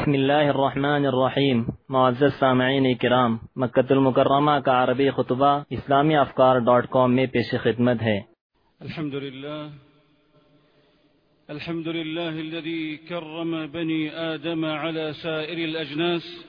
بسم الله الرحمن الرحیم. معزز سامعین کرام، مکہ المکرمہ کا عربی خطبہ اسلامی افکار.com میں پیش خدمت ہے. الحمد لله الذي كرم بني آدم على سائر الأجناس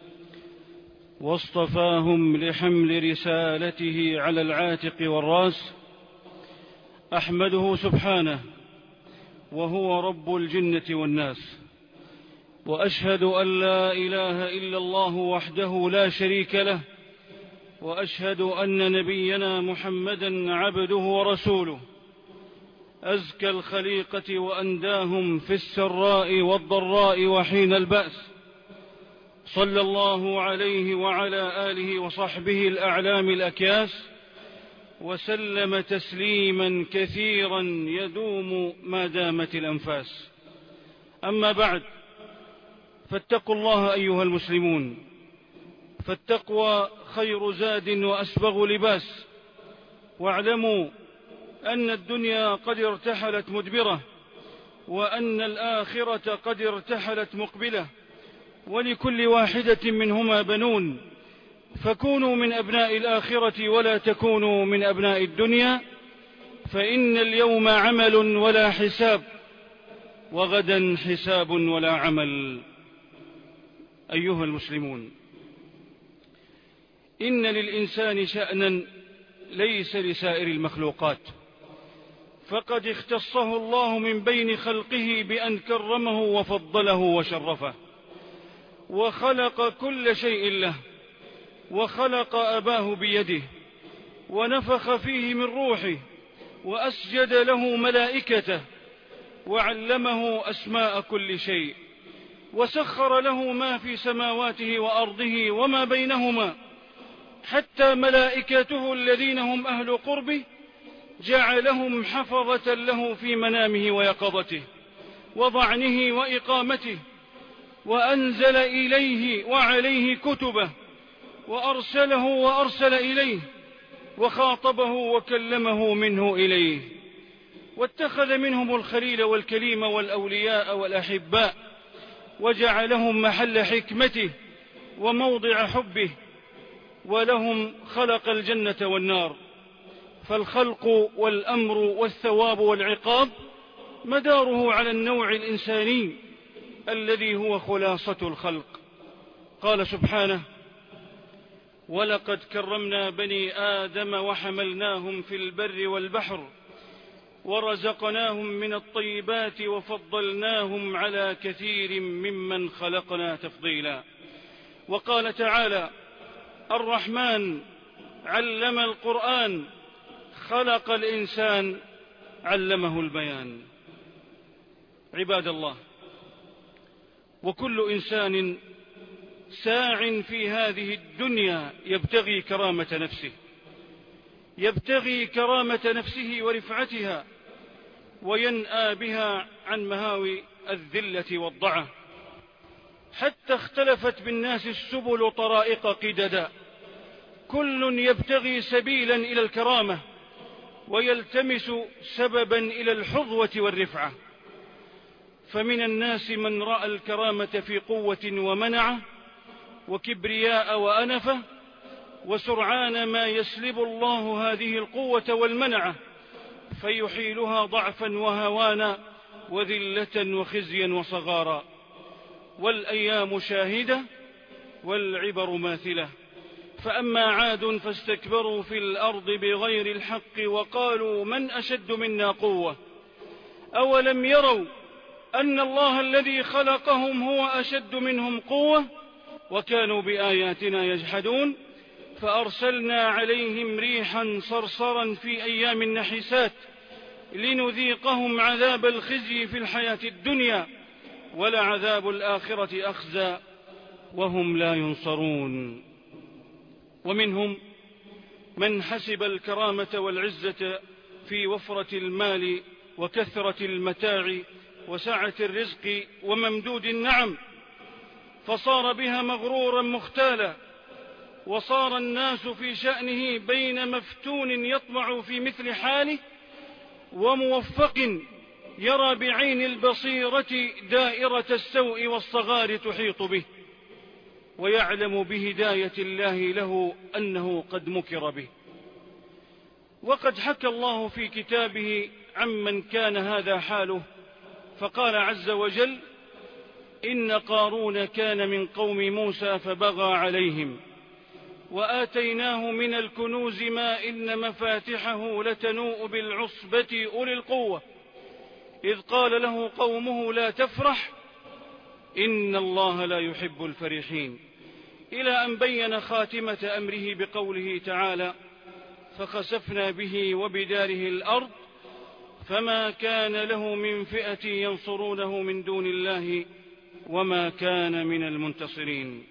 واصطفاهم لحمل رسالته على العاتق والراس. أحمده سبحانه وهو رب الجنة والناس، وأشهد أن لا إله إلا الله وحده لا شريك له، وأشهد أن نبينا محمدا عبده ورسوله، أزكى الخليقة وأنداهم في السراء والضراء وحين البأس. صلى الله عليه وعلى آله وصحبه الأعلام الأكياس، وسلم تسليما كثيرا يدوم ما دامت الأنفاس. أما بعد، فاتقوا الله أيها المسلمون، فالتقوى خير زاد وأسبغ لباس. واعلموا أن الدنيا قد ارتحلت مدبرة، وأن الآخرة قد ارتحلت مقبلة، ولكل واحدة منهما بنون، فكونوا من أبناء الآخرة ولا تكونوا من أبناء الدنيا، فإن اليوم عمل ولا حساب، وغدا حساب ولا عمل. أيها المسلمون، إن للإنسان شأنا ليس لسائر المخلوقات، فقد اختصه الله من بين خلقه بأن كرمه وفضله وشرفه، وخلق كل شيء له، وخلق أباه بيده، ونفخ فيه من روحه، وأسجد له ملائكته، وعلمه أسماء كل شيء، وسخر له ما في سماواته وأرضه وما بينهما، حتى ملائكته الذين هم أهل قربه جعلهم حفظة له في منامه ويقظته وضعنه وإقامته، وأنزل إليه وعليه كتبه، وأرسله وأرسل إليه، وخاطبه وكلمه منه إليه، واتخذ منهم الخليل والكليم والأولياء والأحباء، وجعلهم محل حكمته وموضع حبه، ولهم خلق الجنة والنار. فالخلق والأمر والثواب والعقاب مداره على النوع الإنساني الذي هو خلاصة الخلق. قال سبحانه: ولقد كرمنا بني آدم وحملناهم في البر والبحر ورزقناهم من الطيبات وفضلناهم على كثير ممن خلقنا تفضيلا. وقال تعالى: الرحمن علم القرآن خلق الإنسان علمه البيان. عباد الله، وكل إنسان ساع في هذه الدنيا يبتغي كرامة نفسه، يبتغي كرامة نفسه ورفعتها، وينأى بها عن مهاوي الذلة والضعة، حتى اختلفت بالناس السبل طرائق قددا، كل يبتغي سبيلا إلى الكرامة، ويلتمس سببا إلى الحظوة والرفعة. فمن الناس من رأى الكرامة في قوة ومنعة، وكبرياء وأنفة، وسرعان ما يسلب الله هذه القوة والمنعة فيحيلها ضعفا وهوانا وذلة وخزيا وصغارا. والأيام شاهدة والعبر ماثلة. فأما عاد فاستكبروا في الأرض بغير الحق وقالوا من أشد منا قوة أولم يروا أن الله الذي خلقهم هو أشد منهم قوة وكانوا بآياتنا يجحدون. فأرسلنا عليهم ريحا صرصرا في أيام نحسات لنذيقهم عذاب الخزي في الحياة الدنيا ولعذاب الآخرة أخزى وهم لا ينصرون. ومنهم من حسب الكرامة والعزة في وفرة المال وكثرة المتاع وسعة الرزق وممدود النعم، فصار بها مغرورا مختالا، وصار الناس في شأنه بين مفتون يطمع في مثل حاله وموفق يرى بعين البصيرة دائرة السوء والصغار تحيط به، ويعلم بهداية الله له أنه قد مكر به. وقد حكى الله في كتابه عمن كان هذا حاله، فقال عز وجل: إن قارون كان من قوم موسى فبغى عليهم وآتيناه من الكنوز ما إن مفاتحه لتنوء بالعصبة أولي القوة إذ قال له قومه لا تفرح إن الله لا يحب الفرحين، إلى أن بين خاتمة أمره بقوله تعالى: فخسفنا به وبداره الأرض فما كان له من فئة ينصرونه من دون الله وما كان من المنتصرين.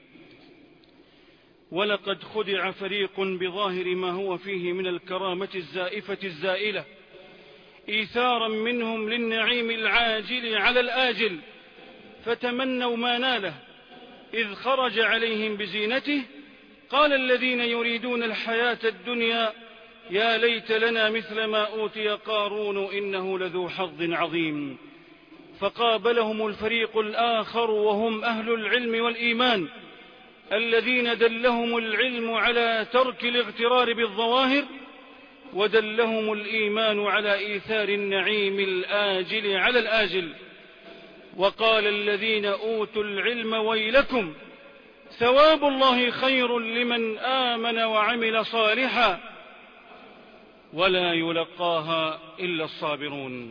ولقد خدع فريق بظاهر ما هو فيه من الكرامة الزائفة الزائلة إيثارا منهم للنعيم العاجل على الآجل، فتمنوا ما ناله إذ خرج عليهم بزينته. قال الذين يريدون الحياة الدنيا يا ليت لنا مثل ما أوتي قارون إنه لذو حظ عظيم. فقابلهم الفريق الآخر وهم أهل العلم والإيمان الذين دلهم العلم على ترك الاغترار بالظواهر، ودلهم الإيمان على إيثار النعيم الآجل على الآجل. وقال الذين أوتوا العلم ويلكم ثواب الله خير لمن آمن وعمل صالحا ولا يلقاها إلا الصابرون.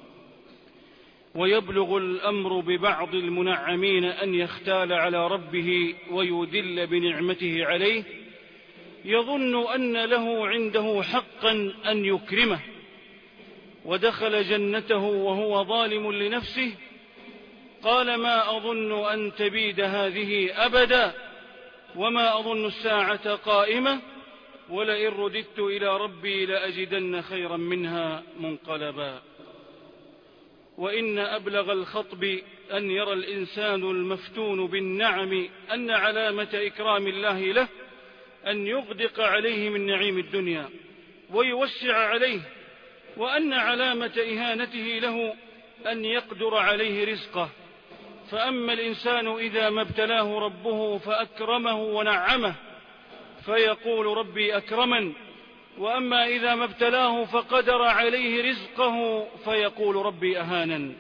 ويبلغ الأمر ببعض المنعمين أن يختال على ربه ويدل بنعمته عليه، يظن أن له عنده حقا أن يكرمه، ودخل جنته وهو ظالم لنفسه قال: ما أظن أن تبيد هذه أبدا وما أظن الساعة قائمة ولئن رددت إلى ربي لأجدن خيرا منها منقلبا. وإن أبلغ الخطب أن يرى الإنسان المفتون بالنعم أن علامة إكرام الله له أن يغدق عليه من نعيم الدنيا ويوسع عليه، وأن علامة إهانته له أن يقدر عليه رزقه. فأما الإنسان إذا ما ابتلاه ربه فأكرمه ونعمه فيقول ربي أكرمن، وأما إذا ما ابتلاه فقدر عليه رزقه فيقول ربي أهانن.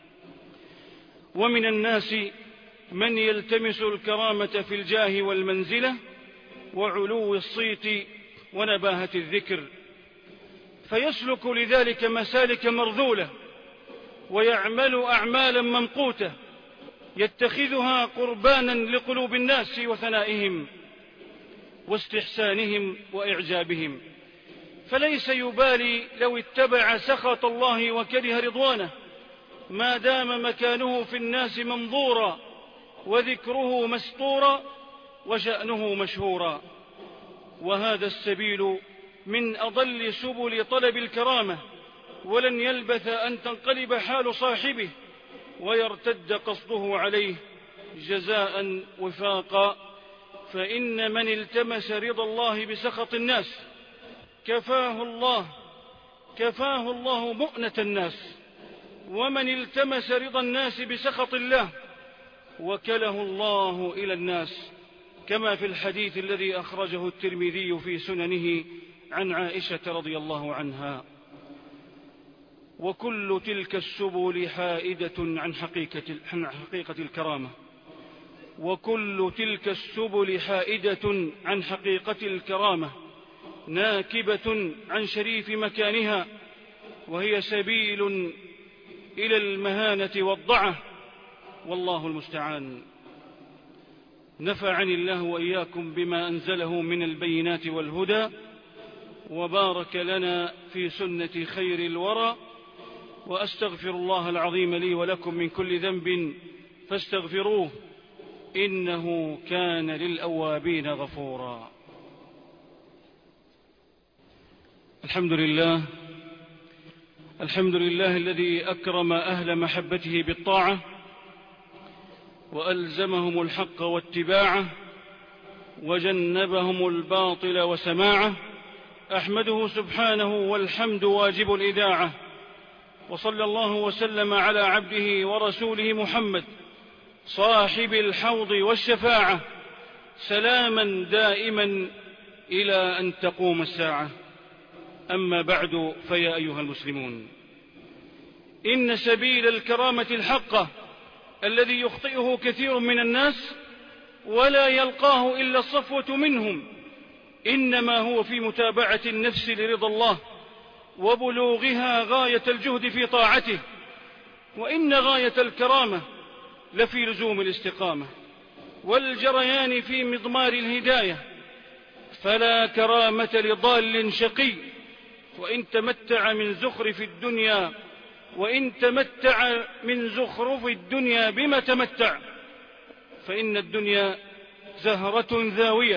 ومن الناس من يلتمس الكرامة في الجاه والمنزلة وعلو الصيت ونباهة الذكر، فيسلك لذلك مسالك مرذولة ويعمل أعمالا ممقوتة يتخذها قربانا لقلوب الناس وثنائهم واستحسانهم وإعجابهم، فليس يبالي لو اتبع سخط الله وكره رضوانه ما دام مكانه في الناس منظورا وذكره مسطورا وشأنه مشهورا. وهذا السبيل من أضل سبل طلب الكرامة، ولن يلبث أن تنقلب حال صاحبه ويرتد قصده عليه جزاء وفاقا. فإن من التمس رضا الله بسخط الناس كفاه الله مؤنة الناس، ومن التمس رضا الناس بسخط الله وكله الله إلى الناس، كما في الحديث الذي أخرجه الترمذي في سننه عن عائشة رضي الله عنها: وكل تلك السبل حائدة عن حقيقة الكرامة، وكل تلك السبل حائدة عن حقيقة الكرامة ناكبة عن شريف مكانها، وهي سبيل إلى المهانة والضعة، والله المستعان. نفعني الله وإياكم بما أنزله من البينات والهدى، وبارك لنا في سنة خير الورى، وأستغفر الله العظيم لي ولكم من كل ذنب فاستغفروه إنه كان للأوابين غفورا. الحمد لله الذي أكرم أهل محبته بالطاعة وألزمهم الحق واتباعه وجنبهم الباطل وسماعه. أحمده سبحانه والحمد واجب الإذاعة، وصلى الله وسلم على عبده ورسوله محمد صاحب الحوض والشفاعة، سلاما دائما إلى أن تقوم الساعة. أما بعد، فيا أيها المسلمون، إن سبيل الكرامة الحقة الذي يخطئه كثير من الناس ولا يلقاه إلا الصفوة منهم إنما هو في متابعة النفس لرضا الله وبلوغها غاية الجهد في طاعته، وإن غاية الكرامة لفي لزوم الاستقامة والجريان في مضمار الهداية، فلا كرامة لضال شقي وإن تمتع من زخرف الدنيا بما تمتع، فإن الدنيا زهرة ذاوية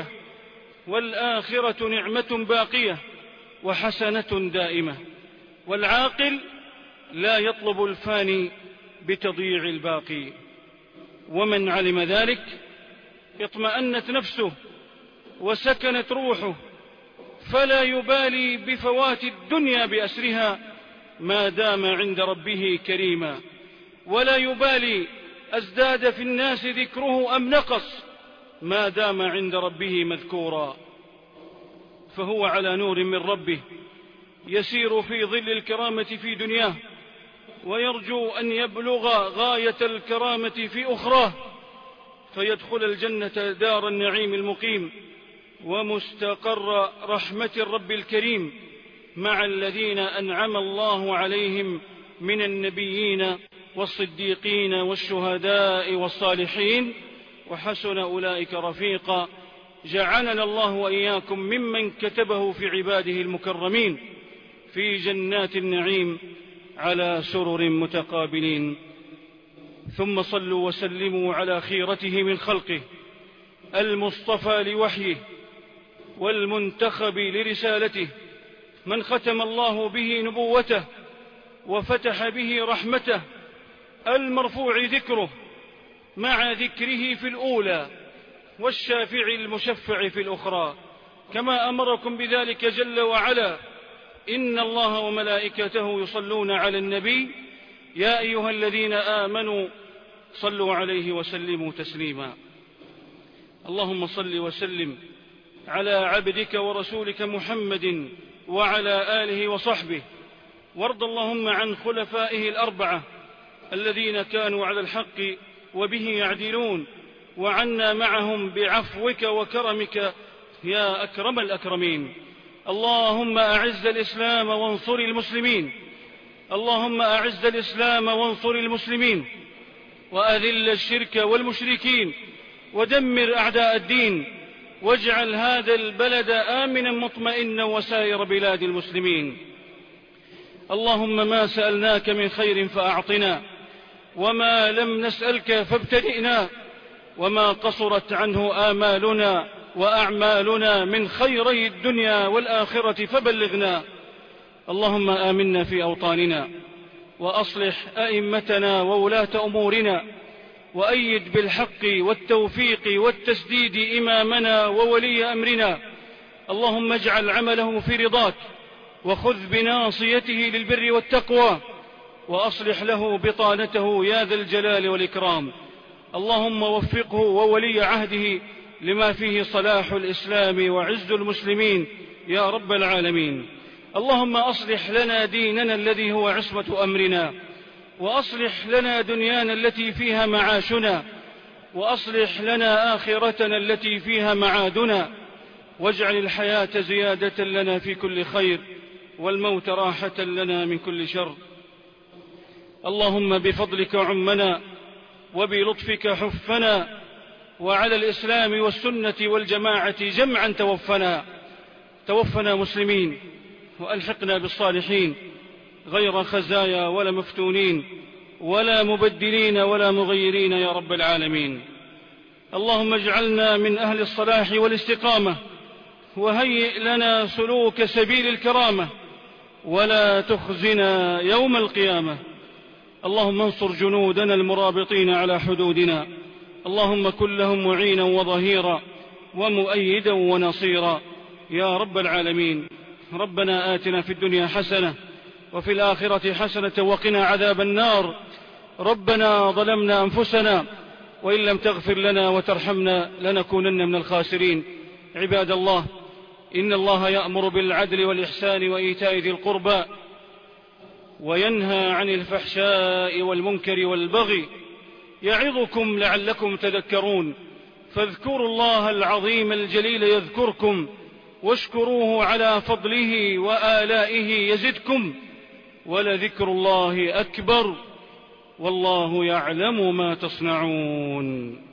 والآخرة نعمة باقية وحسنة دائمة، والعاقل لا يطلب الفاني بتضييع الباقي. ومن علم ذلك اطمأنت نفسه وسكنت روحه، فلا يبالي بفوات الدنيا بأسرها ما دام عند ربه كريما، ولا يبالي أزداد في الناس ذكره أم نقص ما دام عند ربه مذكورا، فهو على نور من ربه يسير في ظل الكرامة في دنياه، ويرجو أن يبلغ غاية الكرامة في أخراه، فيدخل الجنة دار النعيم المقيم ومستقر رحمة الرب الكريم مع الذين أنعم الله عليهم من النبيين والصديقين والشهداء والصالحين، وحسن أولئك رفيقا. جعلنا الله وإياكم ممن كتبه في عباده المكرمين في جنات النعيم على سرر متقابلين. ثم صلوا وسلموا على خيرته من خلقه، المصطفى لوحيه والمنتخب لرسالته، من ختم الله به نبوته وفتح به رحمته، المرفوع ذكره مع ذكره في الأولى والشافع المشفع في الأخرى، كما أمركم بذلك جل وعلا: إن الله وملائكته يصلون على النبي يا أيها الذين آمنوا صلوا عليه وسلموا تسليما. اللهم صل وسلم على عبدك ورسولك محمد وعلى آله وصحبه، وارض اللهم عن خلفائه الأربعة الذين كانوا على الحق وبه يعدلون، وعنا معهم بعفوك وكرمك يا أكرم الأكرمين. اللهم أعز الإسلام وانصر المسلمين، اللهم أعز الإسلام وانصر المسلمين، وأذل الشرك والمشركين، ودمر أعداء الدين، واجعل هذا البلد آمنا مطمئنا وسائر بلاد المسلمين. اللهم ما سألناك من خير فأعطنا، وما لم نسألك فابتدئنا، وما قصرت عنه آمالنا وأعمالنا من خيري الدنيا والآخرة فبلغنا. اللهم آمنا في أوطاننا، وأصلح أئمتنا وولاة أمورنا، وأيد بالحق والتوفيق والتسديد إمامنا وولي أمرنا. اللهم اجعل عمله في رضاك، وخذ بناصيته للبر والتقوى، وأصلح له بطانته يا ذا الجلال والإكرام. اللهم وفقه وولي عهده لما فيه صلاح الإسلام وعز المسلمين يا رب العالمين. اللهم أصلح لنا ديننا الذي هو عصمة أمرنا، وأصلح لنا دنيانا التي فيها معاشنا، وأصلح لنا آخرتنا التي فيها معادنا، واجعل الحياة زيادة لنا في كل خير، والموت راحة لنا من كل شر. اللهم بفضلك عمنا، وبلطفك حفنا، وعلى الإسلام والسنة والجماعة جمعا توفنا مسلمين، وألحقنا بالصالحين غير خزايا ولا مفتونين ولا مبدلين ولا مغيرين يا رب العالمين. اللهم اجعلنا من أهل الصلاح والاستقامة، وهيئ لنا سلوك سبيل الكرامة، ولا تخزنا يوم القيامة. اللهم انصر جنودنا المرابطين على حدودنا، اللهم كن لهم معينا وظهيرا ومؤيدا ونصيرا يا رب العالمين. ربنا آتنا في الدنيا حسنة وفي الآخرة حسنة وقنا عذاب النار. ربنا ظلمنا أنفسنا وإن لم تغفر لنا وترحمنا لنكونن من الخاسرين. عباد الله، إن الله يأمر بالعدل والإحسان وإيتاء ذي القربى وينهى عن الفحشاء والمنكر والبغي يعظكم لعلكم تذكرون. فاذكروا الله العظيم الجليل يذكركم واشكروه على فضله وآلائه يزدكم، ولذكر الله أكبر والله يعلم ما تصنعون.